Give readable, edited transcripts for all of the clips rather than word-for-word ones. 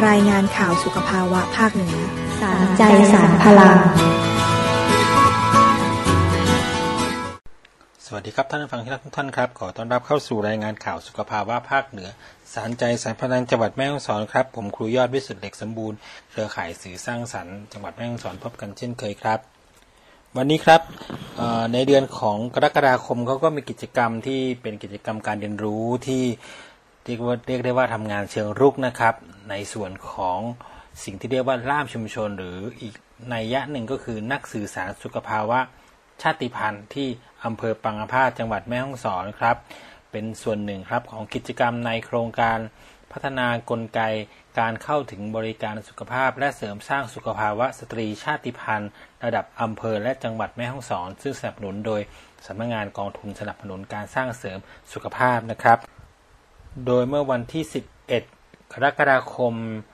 รายงานข่าวสุขภาวะภาคเหนือสารใจสารพลังสวัสดีครับท่านผู้ฟังที่รักทุกท่านครับขอต้อนรับเข้าสู่รายงานข่าวสุขภาวะภาคเหนือสารใจสารพลังจังหวัดแม่ฮ่องสอนครับผมครูยอดวิสุทธิ์เหล็กสมบูรณ์เครือข่ายสื่อสร้างสรรค์จังหวัดแม่ฮ่องสอนพบกันเช่นเคยครับวันนี้ครับในเดือนของกรกฎาคมเขาก็มีกิจกรรมที่เป็นกิจกรรมการเรียนรู้ที่เรียกได้ว่าทำงานเชิงรุกนะครับในส่วนของสิ่งที่เรียกว่าล่ามชุมชนหรืออีกนัยยะหนึ่งก็คือนักสื่อสารสุขภาวะชาติพันธุ์ที่อำเภอปังกะพาจังหวัดแม่ฮ่องสอนครับเป็นส่วนหนึ่งครับของกิจกรรมในโครงการพัฒนากลไกการเข้าถึงบริการสุขภาพและเสริมสร้างสุขภาวะสตรีชาติพันธุ์ระดับอำเภอและจังหวัดแม่ฮ่องสอนซึ่งสนับสนุนโดยสำนักงานกองทุนสนับสนุนการสร้างเสริมสุขภาพนะครับโดยเมื่อวันที่11กรกฎาคม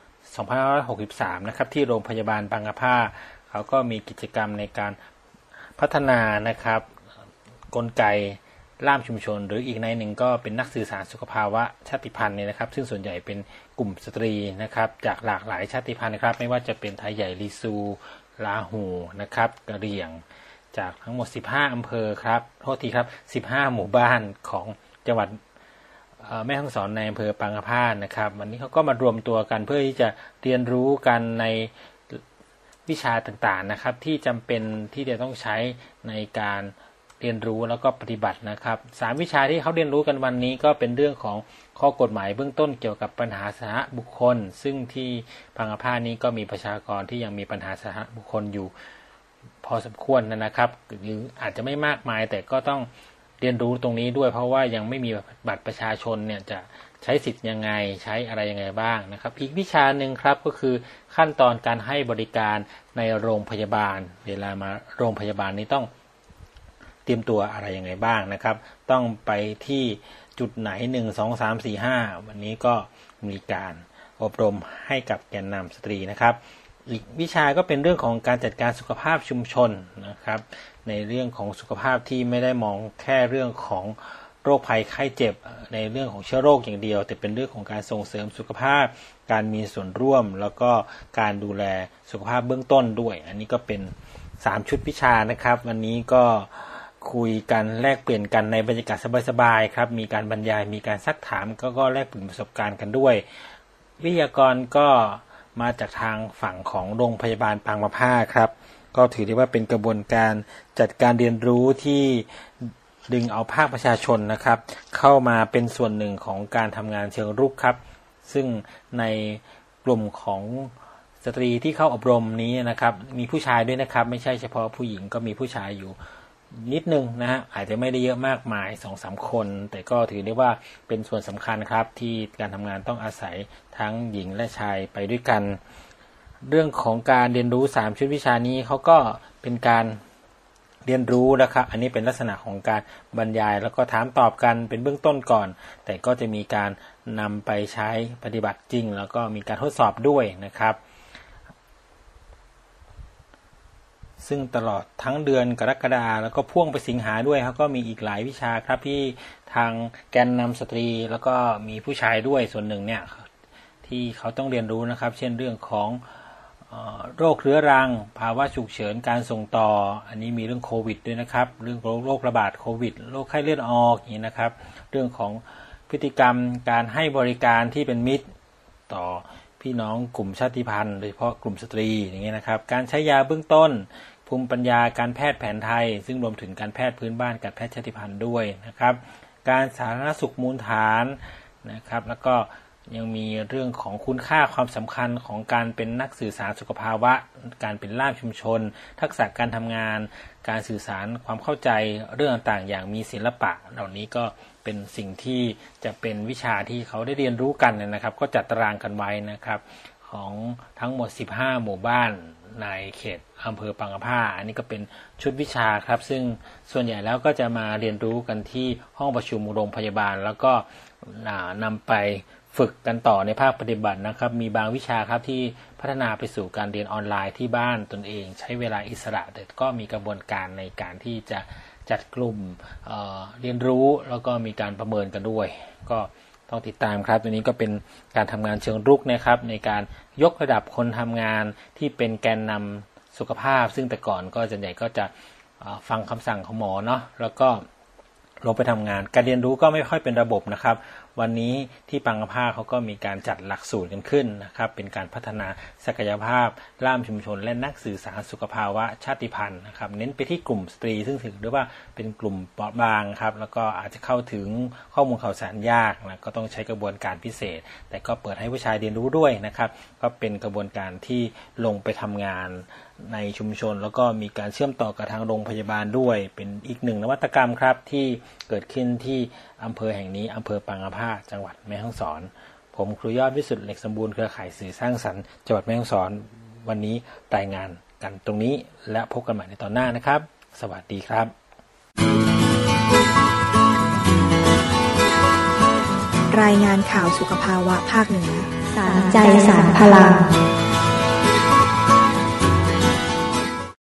2563นะครับที่โรงพยาบาลปังกะพาเขาก็มีกิจกรรมในการพัฒนานะครับกลไกล่ามชุมชนหรืออีกในหนึ่งก็เป็นนักสื่อสารสุขภาวะชาติพันธุ์เนี่ยนะครับซึ่งส่วนใหญ่เป็นกลุ่มสตรีนะครับจากหลากหลายชาติพันธุ์นะครับไม่ว่าจะเป็นไทยใหญ่ลีซูลาหูนะครับกะเหรี่ยงจากทั้งหมด15อำเภอครับโทษทีครับ15หมู่บ้านของจังหวัดแม่ฮ่องสอนในอำเภอปังกะพานะครับวันนี้เขาก็มารวมตัวกันเพื่อที่จะเรียนรู้กันในวิชาต่างๆนะครับที่จำเป็นที่จะต้องใช้ในการเรียนรู้แล้วก็ปฏิบัตินะครับ3วิชาที่เขาเรียนรู้กันวันนี้ก็เป็นเรื่องของข้อกฎหมายเบื้องต้นเกี่ยวกับปัญหาสาธารณบุคคลซึ่งที่ปังกะพานี้ก็มีประชากรที่ยังมีปัญหาสาธารณบุคคลอยู่พอสมควรนะครับหรืออาจจะไม่มากมายแต่ก็ต้องเรียนรู้ตรงนี้ด้วยเพราะว่ายังไม่มีบัตรประชาชนเนี่ยจะใช้สิทธิ์ยังไงใช้อะไรยังไงบ้างนะครับอีกวิชาหนึ่งครับก็คือขั้นตอนการให้บริการในโรงพยาบาลเวลามาโรงพยาบาลนี้ต้องเตรียมตัวอะไรยังไงบ้างนะครับต้องไปที่จุดไหน1 2 3 4 5วันนี้ก็มีการอบรมให้กับแกนนำสตรีนะครับอีกวิชาก็เป็นเรื่องของการจัดการสุขภาพชุมชนนะครับในเรื่องของสุขภาพที่ไม่ได้มองแค่เรื่องของโรคภัยไข้เจ็บในเรื่องของเชื้อโรคอย่างเดียวแต่เป็นเรื่องของการส่งเสริมสุขภาพการมีส่วนร่วมแล้วก็การดูแลสุขภาพเบื้องต้นด้วยอันนี้ก็เป็น3ชุดวิชานะครับวันนี้ก็คุยกันแลกเปลี่ยนกันในบรรยากาศสบายๆครับมีการบรรยายมีการซักถามก็แลกเปลี่ยนประสบการณ์กันด้วยวิทยากรก็มาจากทางฝั่งของโรงพยาบาลปังกะพาครับก็ถือได้ว่าเป็นกระบวนการจัดการเรียนรู้ที่ดึงเอาภาคประชาชนนะครับเข้ามาเป็นส่วนหนึ่งของการทำงานเชิงรุกครับซึ่งในกลุ่มของสตรีที่เข้าอบรมนี้นะครับมีผู้ชายด้วยนะครับไม่ใช่เฉพาะผู้หญิงก็มีผู้ชายอยู่นิดนึงนะฮะอาจจะไม่ได้เยอะมากมาย 2-3 คนแต่ก็ถือได้ว่าเป็นส่วนสำคัญครับที่การทำงานต้องอาศัยทั้งหญิงและชายไปด้วยกันเรื่องของการเรียนรู้3ชุดวิชานี้เขาก็เป็นการเรียนรู้นะครับอันนี้เป็นลักษณะของการบรรยายแล้วก็ถามตอบกันเป็นเบื้องต้นก่อนแต่ก็จะมีการนำไปใช้ปฏิบัติจริงแล้วก็มีการทดสอบด้วยนะครับซึ่งตลอดทั้งเดือนกรกฎาคมแล้วก็พ่วงไปสิงหาด้วยเขาก็มีอีกหลายวิชาครับที่ทางแกนนำสตรีแล้วก็มีผู้ชายด้วยส่วนหนึ่งเนี่ยที่เขาต้องเรียนรู้นะครับเช่นเรื่องของโรคเรื้อรังภาวะฉุกเฉินการส่งต่ออันนี้มีเรื่องโควิดด้วยนะครับเรื่องโรคระบาดโควิดโรคไข้เลือดออกอย่างนี้นะครับเรื่องของพฤติกรรมการให้บริการที่เป็นมิตรต่อพี่น้องกลุ่มชาติพันธุ์โดยเฉพาะกลุ่มสตรีอย่างนี้นะครับการใช้ยาเบื้องต้นภูมิปัญญาการแพทย์แผนไทยซึ่งรวมถึงการแพทย์พื้นบ้านการแพทย์ชาติพันธุ์ด้วยนะครับการสาธารณสุขมูลฐานนะครับแล้วก็ยังมีเรื่องของคุณค่าความสำคัญของการเป็นนักสื่อสารสุขภาวะการเป็นล่ามชุมชนทักษะการทำงานการสื่อสารความเข้าใจเรื่องต่างๆอย่างมีศิลปะเหล่านี้ก็เป็นสิ่งที่จะเป็นวิชาที่เขาได้เรียนรู้กันนะครับก็จัดตารางกันไว้นะครับของทั้งหมด15หมู่บ้านในเขตอำเภอปังกะพาอันนี้ก็เป็นชุดวิชาครับซึ่งส่วนใหญ่แล้วก็จะมาเรียนรู้กันที่ห้องประชุมโรงพยาบาลแล้วก็นำไปฝึกกันต่อในภาคปฏิบัตินะครับมีบางวิชาครับที่พัฒนาไปสู่การเรียนออนไลน์ที่บ้านตนเองใช้เวลาอิสระแต่ก็มีกระบวนการในการที่จะจัดกลุ่มเรียนรู้แล้วก็มีการประเมินกันด้วยก็ต้องติดตามครับตัวนี้ก็เป็นการทำงานเชิงรุกนะครับในการยกระดับคนทำงานที่เป็นแกนนำสุขภาพซึ่งแต่ก่อนก็ส่วนใหญ่ก็จะฟังคำสั่งของหมอเนาะแล้วก็ลงไปทำงานการเรียนรู้ก็ไม่ค่อยเป็นระบบนะครับวันนี้ที่ปังกภาเขาก็มีการจัดหลักสูตรกันขึ้นนะครับเป็นการพัฒนาศักยภาพล่ามชุมชนและนักสื่อสารสุขภาวะชาติพันธุ์นะครับเน้นไปที่กลุ่มสตรีซึ่งถือได้ว่าเป็นกลุ่มเปราะบางครับแล้วก็อาจจะเข้าถึงข้อมูลข่าวสารยากนะก็ต้องใช้กระบวนการพิเศษแต่ก็เปิดให้ผู้ชายเรียนรู้ด้วยนะครับก็เป็นกระบวนการที่ลงไปทำงานในชุมชนแล้วก็มีการเชื่อมต่อกับทางโรงพยาบาลด้วยเป็นอีกหนึ่งนวัตกรรมครับที่เกิดขึ้นที่อำเภอแห่งนี้อำเภอปางกะพร้าจังหวัดแม่ฮ่องสอนผมครูยอดวิสุทธิ์เหล็กสมบูรณ์เครือข่ายสื่อสร้างสรรค์จังหวัดแม่ฮ่องสอนวันนี้รายงานกันตรงนี้และพบกันใหม่ในตอนหน้านะครับสวัสดีครับรายงานข่าวสุขภาวะภาคเหนือสารใจสารพลัง